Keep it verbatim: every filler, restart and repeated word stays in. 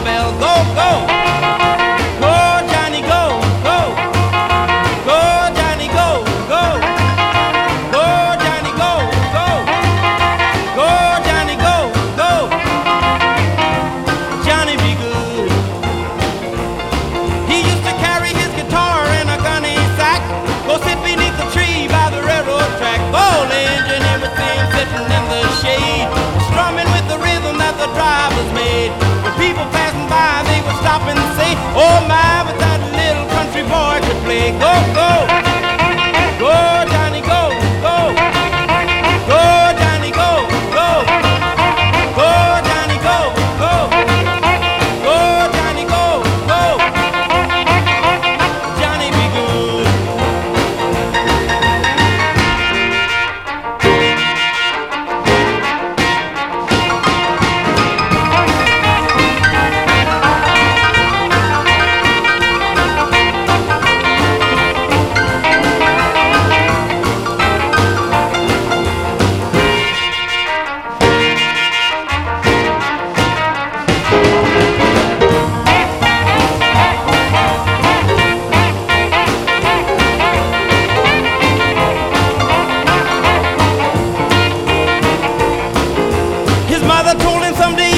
cowbell. Go, go, go, Johnny, go, go, go, Johnny, go, go, go, Johnny, go, go, go, Johnny, go, go. Johnny be good. He used to carry his guitar in a gunny sack, go sit beneath the tree by the railroad track. All the engine, everything sitting in the shade, strumming with the rhythm that the drivers made. When people passing by, they would stop and say, oh my, but that little country boy could play. Go, go, go, Johnny, go, go, go, Johnny, go, go, go, Johnny, go, go, go, Johnny, go, go. Johnny be good. His mother told him someday